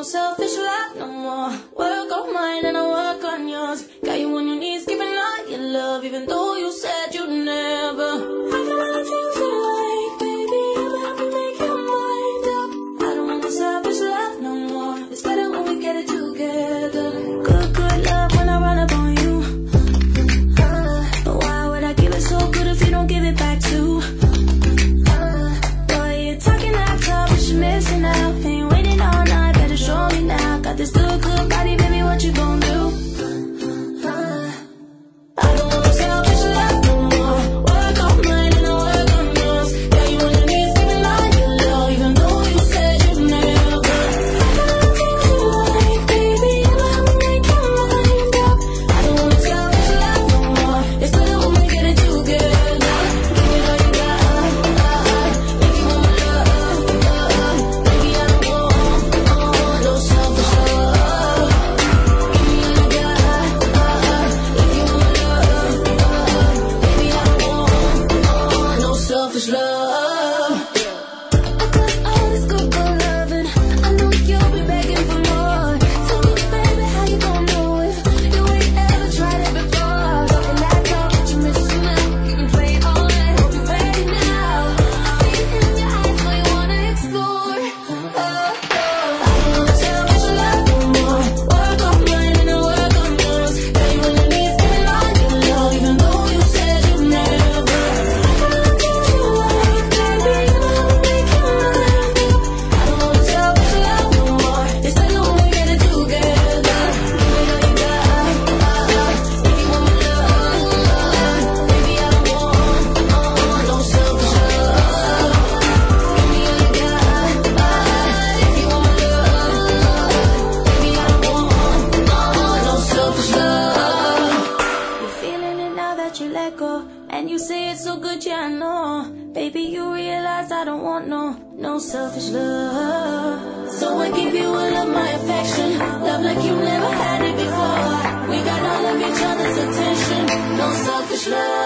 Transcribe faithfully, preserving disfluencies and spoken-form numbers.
no selfish love no more. Work on mine and I work on yours. Got you on your knees, giving all your love, even though you said you'd never. I can let you feel like, baby, you let me make your mind up. I don't want no selfish love no more. It's better when we get it together. Good, good love when I run up on you. Uh, but why would I give it so good if you don't give it back too? Uh, boy, you're talking that talk, but you're missing out. Ain't waiting all night, better show me now. Got this good, good body, baby, what you gon' do? Uh, I don't want no selfish love no more. Work on mine and I work on yours. Got you on your knees, giving all your love, even though you said you'd never. I can let you feel like, baby, you let me make your mind up. I don't want no selfish love no more. It's better when we get it together. Give me all you got, uh, uh, make you want my love, uh, baby, I don't want, uh, no selfish love. Give me all you got, uh, uh, if you want my love, uh, baby, I don't want, uh, no selfish love. I got all this good, good loving. I know you'll be begging for more. Tell me, baby, how you gon' know if you ain't ever tried it before? Talking that talk, but you missing out. You can play it all night, hope you're ready now. I see it in your eyes, so you wanna explore. Oh, oh. I don't want no selfish love no more. Work on mine and I work on yours. Got you on your knees, giving all your love, even though you said you'd never. I can let you feel like, baby, you let me make your mind up. I don't want no selfish love no more. It's better when we get it together. Give me all you got, uh, uh, if you want my love, uh, baby, I don't want, uh, no selfish love. Give me all you got, uh, if you want my love, baby, I don't want, uh, no selfish love. You're feeling it now that you let go, and you say it's so good, yeah, I know. Baby, you realize I don't want no, no selfish love. So I give you all of my affection, love like you never had it before. We got all of each other's attention, no selfish love.